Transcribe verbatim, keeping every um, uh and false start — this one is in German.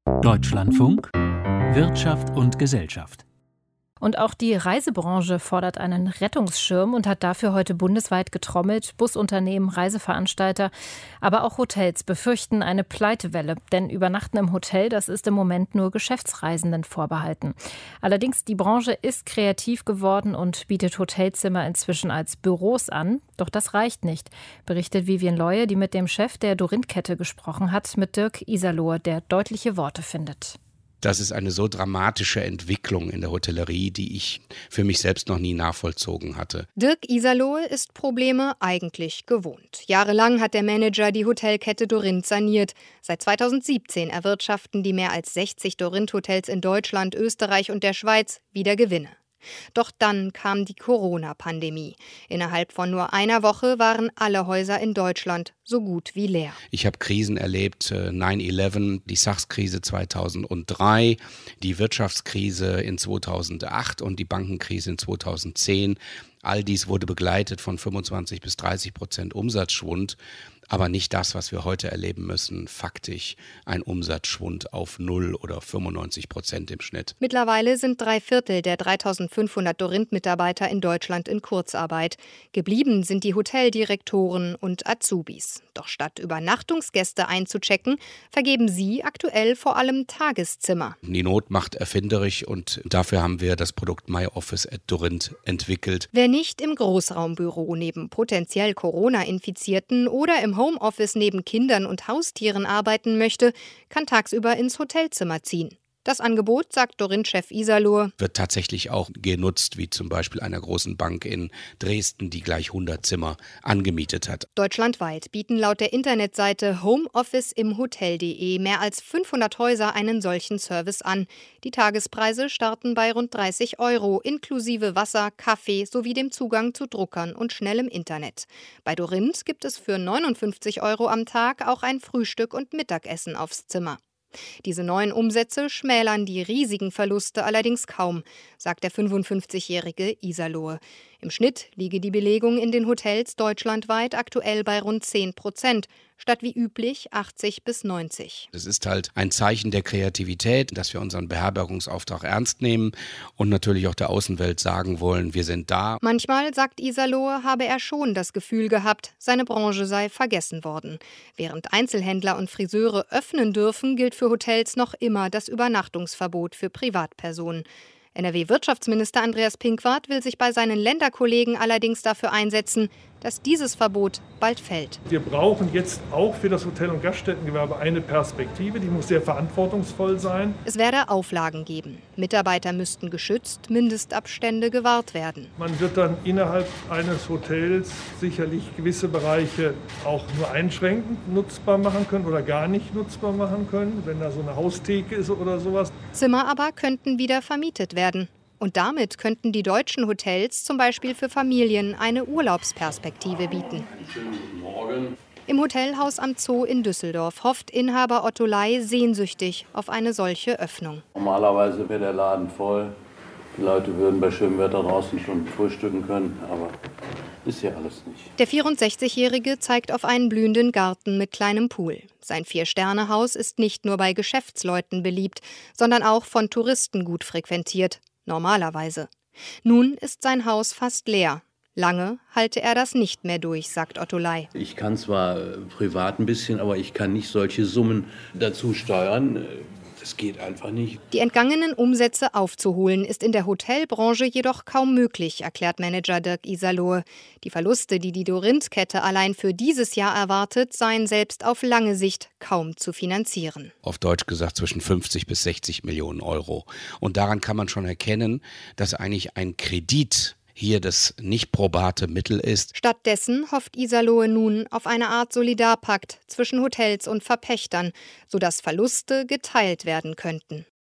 Deutschlandfunk Wirtschaft und Gesellschaft. Und auch die Reisebranche fordert einen Rettungsschirm und hat dafür heute bundesweit getrommelt. Busunternehmen, Reiseveranstalter, aber auch Hotels befürchten eine Pleitewelle. Denn Übernachten im Hotel, das ist im Moment nur Geschäftsreisenden vorbehalten. Allerdings, die Branche ist kreativ geworden und bietet Hotelzimmer inzwischen als Büros an. Doch das reicht nicht, berichtet Vivian Leue, die mit dem Chef der Dorint-Kette gesprochen hat, mit Dirk Iserloh, der deutliche Worte findet. Das ist eine so dramatische Entwicklung in der Hotellerie, die ich für mich selbst noch nie nachvollzogen hatte. Dirk Iserloh ist Probleme eigentlich gewohnt. Jahrelang hat der Manager die Hotelkette Dorint saniert. Seit zweitausendsiebzehn erwirtschaften die mehr als sechzig Dorint-Hotels in Deutschland, Österreich und der Schweiz wieder Gewinne. Doch dann kam die Corona-Pandemie. Innerhalb von nur einer Woche waren alle Häuser in Deutschland so gut wie leer. Ich habe Krisen erlebt, neun elf, die SARS-Krise zweitausenddrei, die Wirtschaftskrise in zweitausendacht und die Bankenkrise in zweitausendzehn. All dies wurde begleitet von fünfundzwanzig bis dreißig Prozent Umsatzschwund. Aber nicht das, was wir heute erleben müssen, faktisch ein Umsatzschwund auf null oder fünfundneunzig Prozent im Schnitt. Mittlerweile sind drei Viertel der dreitausendfünfhundert Dorint-Mitarbeiter in Deutschland in Kurzarbeit. Geblieben sind die Hoteldirektoren und Azubis. Doch statt Übernachtungsgäste einzuchecken, vergeben sie aktuell vor allem Tageszimmer. Die Not macht erfinderisch und dafür haben wir das Produkt MyOffice at Dorint entwickelt. Wer nicht im Großraumbüro neben potenziell Corona-Infizierten oder im Homeoffice neben Kindern und Haustieren arbeiten möchte, kann tagsüber ins Hotelzimmer ziehen. Das Angebot, sagt Dorint-Chef Iserloh, wird tatsächlich auch genutzt, wie zum Beispiel einer großen Bank in Dresden, die gleich hundert Zimmer angemietet hat. Deutschlandweit bieten laut der Internetseite homeoffice im hotel punkt de mehr als fünfhundert Häuser einen solchen Service an. Die Tagespreise starten bei rund dreißig Euro, inklusive Wasser, Kaffee sowie dem Zugang zu Druckern und schnellem Internet. Bei Dorint gibt es für neunundfünfzig Euro am Tag auch ein Frühstück und Mittagessen aufs Zimmer. Diese neuen Umsätze schmälern die riesigen Verluste allerdings kaum, sagt der fünfundfünfzigjährige Iserloh. Im Schnitt liege die Belegung in den Hotels deutschlandweit aktuell bei rund zehn Prozent, statt wie üblich achtzig bis neunzig. Das ist halt ein Zeichen der Kreativität, dass wir unseren Beherbergungsauftrag ernst nehmen und natürlich auch der Außenwelt sagen wollen, wir sind da. Manchmal, sagt Iserloh, habe er schon das Gefühl gehabt, seine Branche sei vergessen worden. Während Einzelhändler und Friseure öffnen dürfen, gilt für Hotels noch immer das Übernachtungsverbot für Privatpersonen. N R W-Wirtschaftsminister Andreas Pinkwart will sich bei seinen Länderkollegen allerdings dafür einsetzen, dass dieses Verbot bald fällt. Wir brauchen jetzt auch für das Hotel- und Gaststättengewerbe eine Perspektive, die muss sehr verantwortungsvoll sein. Es werde Auflagen geben. Mitarbeiter müssten geschützt, Mindestabstände gewahrt werden. Man wird dann innerhalb eines Hotels sicherlich gewisse Bereiche auch nur einschränkend nutzbar machen können oder gar nicht nutzbar machen können, wenn da so eine Haustheke ist oder sowas. Zimmer aber könnten wieder vermietet werden. Und damit könnten die deutschen Hotels zum Beispiel für Familien eine Urlaubsperspektive bieten. Im Hotelhaus am Zoo in Düsseldorf hofft Inhaber Otto Ley sehnsüchtig auf eine solche Öffnung. Normalerweise wäre der Laden voll. Die Leute würden bei schönem Wetter draußen schon frühstücken können, aber ist ja alles nicht. Der vierundsechzigjährige zeigt auf einen blühenden Garten mit kleinem Pool. Sein Vier-Sterne-Haus ist nicht nur bei Geschäftsleuten beliebt, sondern auch von Touristen gut frequentiert. Normalerweise. Nun ist sein Haus fast leer. Lange halte er das nicht mehr durch, sagt Otto Ley. Ich kann zwar privat ein bisschen, aber ich kann nicht solche Summen dazu steuern. Das geht einfach nicht. Die entgangenen Umsätze aufzuholen, ist in der Hotelbranche jedoch kaum möglich, erklärt Manager Dirk Iserloh. Die Verluste, die die Dorint-Kette allein für dieses Jahr erwartet, seien selbst auf lange Sicht kaum zu finanzieren. Auf Deutsch gesagt zwischen fünfzig bis sechzig Millionen Euro. Und daran kann man schon erkennen, dass eigentlich ein Kredit hier das nicht probate Mittel ist. Stattdessen hofft Iserloh nun auf eine Art Solidarpakt zwischen Hotels und Verpächtern, sodass Verluste geteilt werden könnten.